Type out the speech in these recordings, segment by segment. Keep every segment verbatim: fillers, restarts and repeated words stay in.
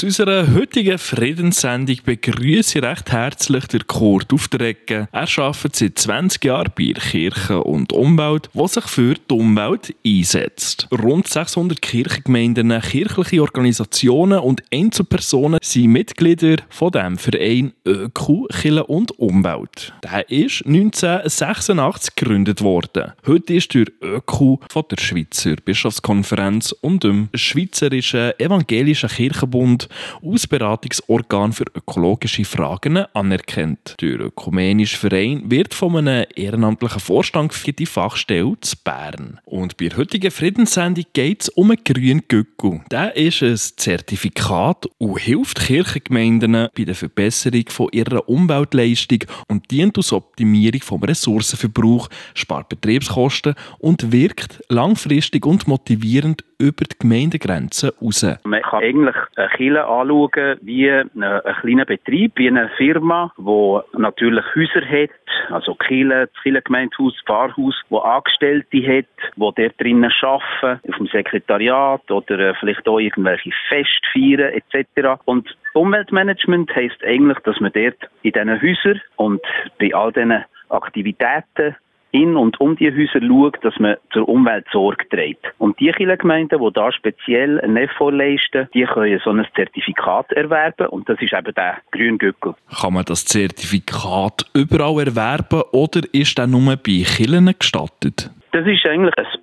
Zu unserer heutigen Friedenssendung begrüße ich recht herzlich den Kurt Aufderecken. Er arbeitet seit zwanzig Jahren bei Kirche und Umwelt, der sich für die Umwelt einsetzt. Rund sechshundert Kirchengemeinden, kirchliche Organisationen und Einzelpersonen sind Mitglieder von dem Verein ÖKU Kirche und Umwelt. Der ist neunzehnhundertsechsundachtzig gegründet worden. Heute ist der ÖKU von der Schweizer Bischofskonferenz und dem Schweizerischen Evangelischen Kirchenbund als Beratungsorgan für ökologische Fragen anerkannt. Der ökumenische Verein wird von einem ehrenamtlichen Vorstand für die Fachstelle zu Bern. Und bei der heutigen Friedenssendung geht es um einen grünen Gückel. Der ist ein Zertifikat und hilft Kirchengemeinden bei der Verbesserung von ihrer Umweltleistung und dient aus Optimierung vom Ressourcenverbrauch, spart Betriebskosten und wirkt langfristig und motivierend über die Gemeindegrenzen raus. Man kann eigentlich eine Kirche anschauen wie einen, einen kleinen Betrieb, wie eine Firma, die natürlich Häuser hat, also Kirche, das Kirchengemeindehaus, das Pfarrhaus, die Angestellte hat, die dort drinnen arbeiten, auf dem Sekretariat oder äh, vielleicht auch irgendwelche Feste feiern et cetera. Und Umweltmanagement heisst eigentlich, dass man dort in diesen Häusern und bei all diesen Aktivitäten in und um die Häuser schaut, dass man zur Umwelt Sorge trägt. Und die Kirchengemeinden, die da speziell einen Effort leisten, die können so ein Zertifikat erwerben und das ist eben der grüne Gückel. Kann man das Zertifikat überall erwerben oder ist das nur bei Kirchen gestattet? Das ist eigentlich ein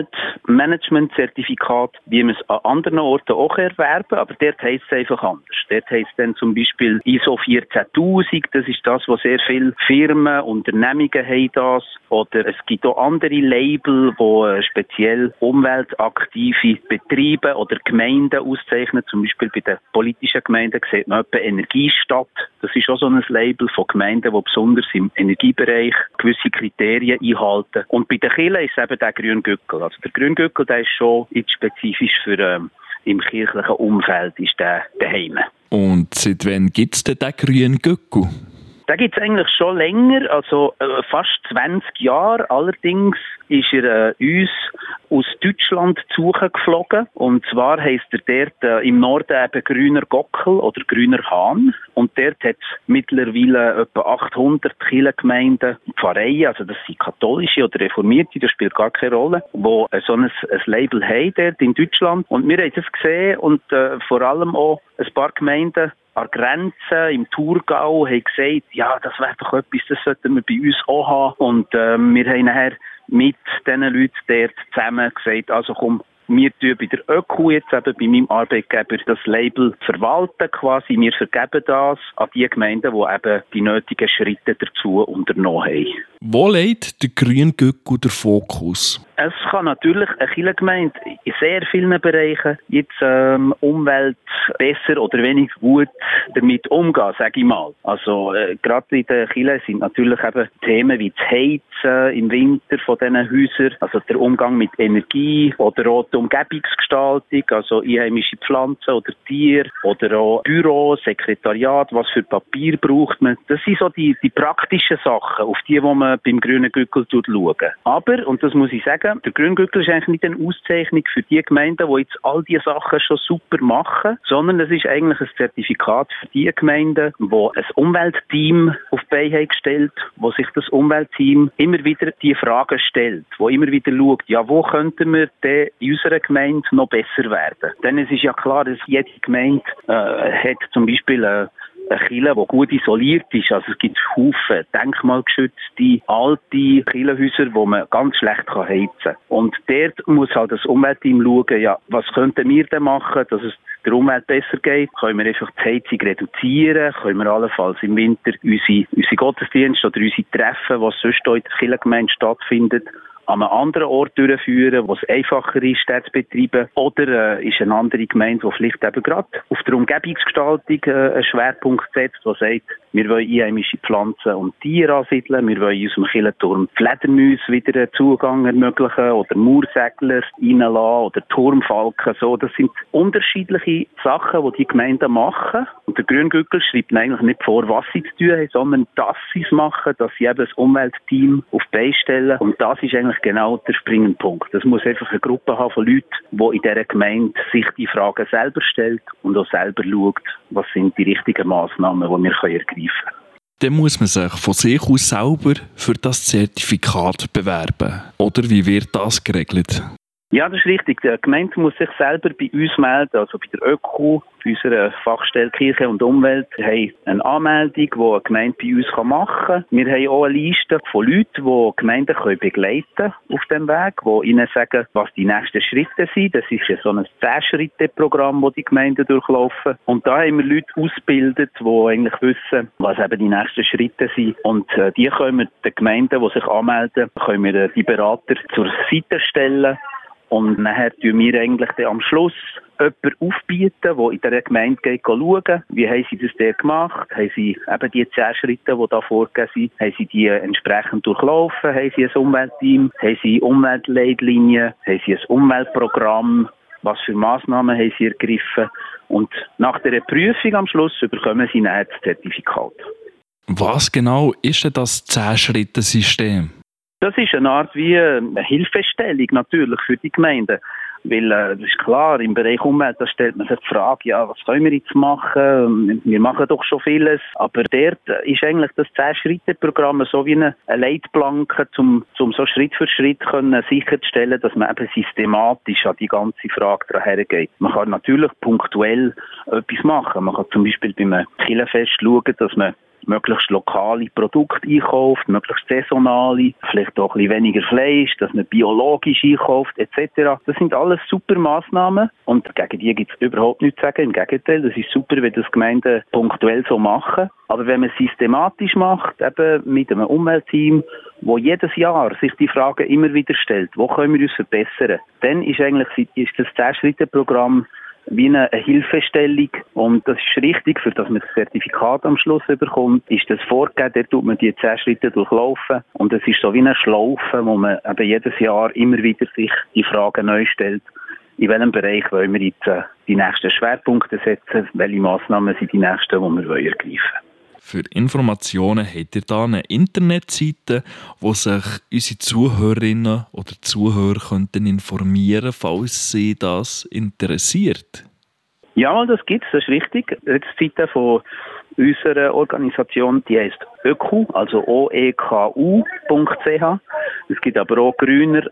Umweltmanagement-Zertifikat, wie man es an anderen Orten auch erwerben kann, aber dort heisst es einfach anders. Dort heisst es dann zum Beispiel I S O vierzehntausend, das ist das, was sehr viele Firmen, Unternehmungen haben das. Oder es gibt auch andere Label, die speziell umweltaktive Betriebe oder Gemeinden auszeichnen. Zum Beispiel bei den politischen Gemeinden sieht man etwa Energiestadt. Das ist auch so ein Label von Gemeinden, die besonders im Energiebereich gewisse Kriterien einhalten. Und bei den Kirchen ist eben der grüne Gückel. Also der grüne Gückel, der ist schon jetzt spezifisch für ähm, im kirchlichen Umfeld ist der daheim. Und seit wann gibt es denn den grünen Gückel? Den gibt es eigentlich schon länger, also äh, fast zwanzig Jahre. Allerdings ist er äh, uns aus Deutschland zugeflogen. Und zwar heisst er dort äh, im Norden eben grüner Gockel oder grüner Hahn. Und dort hat es mittlerweile etwa achthundert Kirchengemeinden, Pfarreien, also das sind katholische oder reformierte, das spielt gar keine Rolle, die äh, so ein, ein Label haben dort in Deutschland. Und wir haben das gesehen und äh, vor allem auch ein paar Gemeinden an Grenzen im Thurgau haben gesagt, ja, das wäre doch etwas, das sollten wir bei uns auch haben. Und äh, wir haben nachher mit diesen Leuten dort zusammen gesagt, also komm, wir tun bei der ÖKU jetzt eben bei meinem Arbeitgeber das Label verwalten quasi. Wir vergeben das an die Gemeinden, die eben die nötigen Schritte dazu unternommen haben. Wo legt der grüne Gückel den Fokus? Es kann natürlich eine Kirchengemeinde in sehr vielen Bereichen jetzt ähm, Umwelt besser oder weniger gut damit umgehen, sage ich mal. Also äh, gerade in den Kirchen sind natürlich eben Themen wie das Heizen im Winter von diesen Häusern, also der Umgang mit Energie oder auch die Umgebungsgestaltung, also einheimische Pflanzen oder Tiere oder auch Büro, Sekretariat, was für Papier braucht man. Das sind so die, die praktischen Sachen, auf die, wo man beim grünen Gückel schauen. Aber, und das muss ich sagen, der grüne Gückel ist eigentlich nicht eine Auszeichnung für die Gemeinden, die jetzt all diese Sachen schon super machen, sondern es ist eigentlich ein Zertifikat für die Gemeinden, die ein Umweltteam auf die Beine haben gestellt, wo sich das Umweltteam immer wieder die Fragen stellt, wo immer wieder schaut, ja, wo könnten wir denn in unserer Gemeinde noch besser werden? Denn es ist ja klar, dass jede Gemeinde äh, hat zum Beispiel äh, eine Kirche, die gut isoliert ist. Also es gibt Haufen denkmalgeschützte, alte Kirchenhäuser, die man ganz schlecht heizen kann. Und dort muss halt das Umweltteam schauen, ja, was könnten wir denn machen, dass es der Umwelt besser geht? Können wir einfach die Heizung reduzieren? Können wir allenfalls im Winter unsere, unsere Gottesdienste oder unsere Treffen, was sonst hier in der Kirchengemeinde stattfindet, an einem anderen Ort durchführen, wo es einfacher ist, das zu betreiben? Oder äh, ist eine andere Gemeinde, die vielleicht eben gerade auf der Umgebungsgestaltung äh, einen Schwerpunkt setzt, die sagt, wir wollen einheimische Pflanzen und Tiere ansiedeln, wir wollen in unserem Kirchenturm Fledermäuse wieder einen Zugang ermöglichen oder Mauersegler reinlassen oder Turmfalken. So, das sind unterschiedliche Sachen, die die Gemeinden machen. Und der grüne Gückel schreibt eigentlich nicht vor, was sie zu tun haben, sondern dass sie es machen, dass sie eben das Umweltteam auf die Beine stellen. Und das ist eigentlich eigentlich genau der springende Punkt. Es muss einfach eine Gruppe haben von Leuten, die in dieser Gemeinde sich die Fragen selber stellt und auch selber schaut, was sind die richtigen Massnahmen, die wir ergreifen können. Dann muss man sich von sich aus selber für das Zertifikat bewerben. Oder wie wird das geregelt? Ja, das ist richtig. Die Gemeinde muss sich selber bei uns melden, also bei der ÖKU, bei unserer Fachstelle Kirche und Umwelt. Wir haben eine Anmeldung, die eine Gemeinde bei uns machen kann. Wir haben auch eine Liste von Leuten, die Gemeinden begleiten können auf dem Weg, die ihnen sagen, was die nächsten Schritte sind. Das ist ja so ein zehn-Schritte-Programm, das die Gemeinden durchlaufen. Und da haben wir Leute ausgebildet, die eigentlich wissen, was eben die nächsten Schritte sind. Und äh, die können wir den Gemeinden, die sich anmelden, können wir die Berater zur Seite stellen. Und nachher tun wir eigentlich dann am Schluss jemanden aufbieten, der in dieser Gemeinde geht, schauen, wie haben sie das denn gemacht, haben sie eben die zehn Schritte, die da vorgegeben sind, haben sie die entsprechend durchlaufen, haben sie ein Umweltteam, haben sie Umweltleitlinien, haben sie ein Umweltprogramm, was für Massnahmen haben sie ergriffen. Und nach dieser Prüfung am Schluss bekommen sie dann das Zertifikat. Was genau ist denn das zehn-Schritte-System? Das ist eine Art wie eine Hilfestellung natürlich für die Gemeinden. Weil, äh, das ist klar, im Bereich Umwelt, da stellt man sich die Frage, ja, was können wir jetzt machen? Wir machen doch schon vieles. Aber dort ist eigentlich das zehn-Schritte-Programm so wie eine Leitplanke, um, um so Schritt für Schritt können sicherzustellen, dass man eben systematisch an die ganze Frage daran hergeht. Man kann natürlich punktuell etwas machen. Man kann zum Beispiel beim Kirchenfest schauen, dass man möglichst lokale Produkte einkauft, möglichst saisonale, vielleicht auch ein bisschen weniger Fleisch, dass man biologisch einkauft et cetera. Das sind alles super Massnahmen und gegen die gibt es überhaupt nichts zu sagen. Im Gegenteil, das ist super, wenn das Gemeinden punktuell so machen. Aber wenn man es systematisch macht, eben mit einem Umweltteam, wo jedes Jahr sich die Frage immer wieder stellt, wo können wir uns verbessern, dann ist eigentlich ist das zehn-Schritte-Programm wie eine Hilfestellung. Und das ist richtig, für das man das Zertifikat am Schluss bekommt, ist das vorgegeben, da tut man die zehn Schritte durchlaufen. Und es ist so wie eine Schlaufe, wo man eben jedes Jahr immer wieder sich die Frage neu stellt, in welchem Bereich wollen wir jetzt äh, die nächsten Schwerpunkte setzen, welche Massnahmen sind die nächsten, die wir ergreifen wollen. Für Informationen habt ihr da eine Internetseite, wo sich unsere Zuhörerinnen oder Zuhörer könnten informieren, falls sie das interessiert? Ja, das gibt es, das ist richtig. Die Seite von unserer Organisation, die heisst ÖKU, also o e k u punkt c h. Es gibt aber auch grüner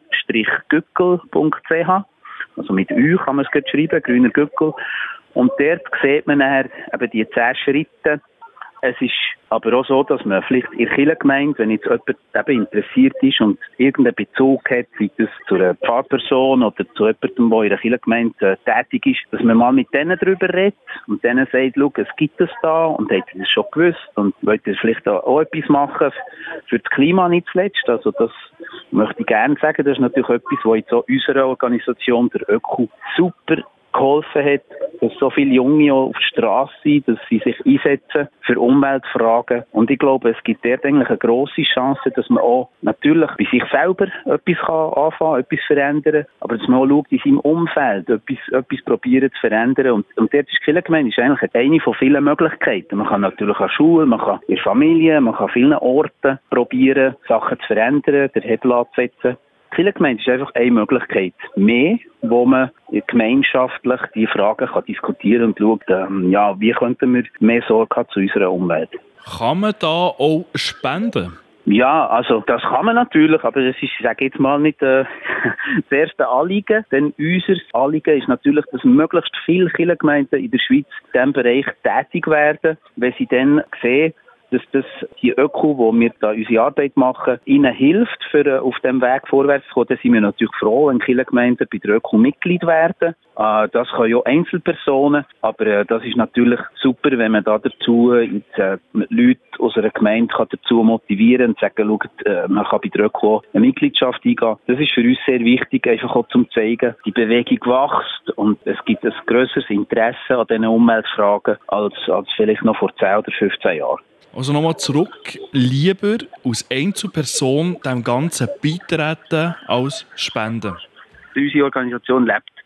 Gückel punkt c h. Also mit Ü kann man es schreiben, grüner Gückel. Und dort sieht man dann eben die zehn Schritte. Es ist aber auch so, dass man vielleicht in der Kirchengemeinde, wenn jetzt jemand eben interessiert ist und irgendeinen Bezug hat, sei das zu einer Pfarrperson oder zu jemandem, der in der Kirchengemeinde äh, tätig ist, dass man mal mit denen darüber redet und denen sagt, schau, es gibt es da und habt ihr das schon gewusst und wollt ihr vielleicht auch etwas machen für das Klima nicht zuletzt. Also das möchte ich gerne sagen, das ist natürlich etwas, was jetzt auch unserer Organisation, der ÖKU, super geholfen hat, dass so viele Junge auf der Straße sind, dass sie sich einsetzen für Umweltfragen. Und ich glaube, es gibt dort eigentlich eine grosse Chance, dass man auch natürlich bei sich selber etwas kann anfangen, etwas verändern, aber dass man auch schaut, in seinem Umfeld etwas, etwas probieren zu verändern. Und, und dort ist die Kirchengemeinde ist eigentlich eine von vielen Möglichkeiten. Man kann natürlich an Schulen, man kann in der Familie, man kann an vielen Orten probieren, Sachen zu verändern, den Hebel anzusetzen. Die Kirchengemeinde ist einfach eine Möglichkeit mehr, wo man gemeinschaftlich die Fragen kann diskutieren und schaut, ähm, ja, wie könnten wir mehr Sorge haben zu unserer Umwelt. Kann man da auch spenden? Ja, also das kann man natürlich, aber das ist, ich sage jetzt mal, nicht äh, das erste Anliegen. Denn unser Anliegen ist natürlich, dass möglichst viele Kirchengemeinden in der Schweiz in diesem Bereich tätig werden, wenn sie dann sehen, dass das die ÖKU, wo wir da unsere Arbeit machen, ihnen hilft, für auf dem Weg vorwärts zu kommen. Da sind wir natürlich froh, wenn Kirchengemeinden bei der ÖKU Mitglied werden. Äh, das können ja Einzelpersonen, aber äh, das ist natürlich super, wenn man da dazu jetzt, äh, Leute aus einer Gemeinde kann dazu motivieren und sagen, schaut, äh, man kann bei der ÖKU eine Mitgliedschaft eingehen. Das ist für uns sehr wichtig, einfach auch zum zeigen, die Bewegung wächst und es gibt ein grösseres Interesse an diesen Umweltfragen als, als vielleicht noch vor zehn oder fünfzehn Jahren. Also nochmal zurück, lieber als Einzelperson dem Ganzen beitreten als spenden. Unsere Organisation lebt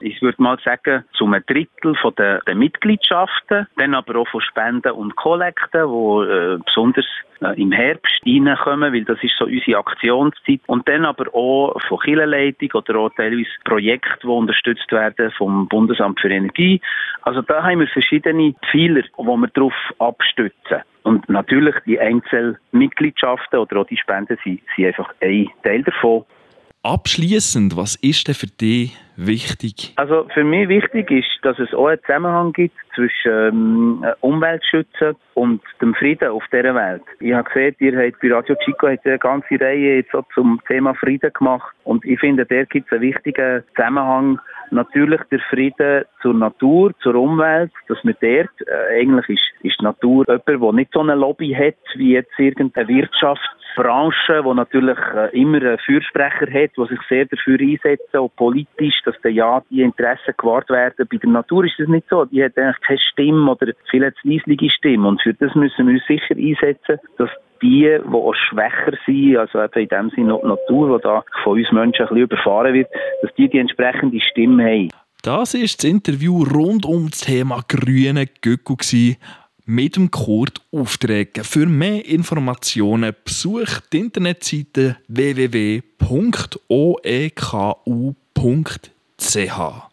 ich würde mal sagen, zu einem Drittel von den, den Mitgliedschaften, dann aber auch von Spenden und Kollekten, die äh, besonders äh, im Herbst reinkommen, weil das ist so unsere Aktionszeit. Und dann aber auch von Kirchenleitung oder auch teilweise Projekte, die unterstützt werden vom Bundesamt für Energie. Also da haben wir verschiedene Pfeiler, wo wir darauf abstützen. Und natürlich die Einzelmitgliedschaften oder auch die Spenden sind, sind einfach ein Teil davon. Abschliessend, was ist denn für dich wichtig? Also für mich wichtig ist, dass es auch einen Zusammenhang gibt zwischen ähm, Umweltschützen und dem Frieden auf dieser Welt. Ich habe gesehen, ihr habt bei Radio Chico eine ganze Reihe jetzt auch zum Thema Frieden gemacht. Und ich finde, da gibt es einen wichtigen Zusammenhang. Natürlich der Frieden zur Natur, zur Umwelt, dass man dort, äh, eigentlich ist, ist die Natur jemand, der nicht so eine Lobby hat, wie jetzt irgendeine Wirtschaftsbranche, die natürlich äh, immer einen Fürsprecher hat, der sich sehr dafür einsetzt, auch politisch, dass dann ja die Interessen gewahrt werden. Bei der Natur ist das nicht so. Die hat eigentlich keine Stimme oder vielleicht leisliche Stimme. Und für das müssen wir uns sicher einsetzen, dass die, die auch schwächer sind, also eben in dem Sinne die Natur, die da von uns Menschen ein bisschen überfahren wird, dass die die entsprechende Stimme haben. Das war das Interview rund um das Thema grüne Göckel mit dem Kurt Aufträge. Für mehr Informationen besucht die Internetseite w w w punkt o e k u punkt c h.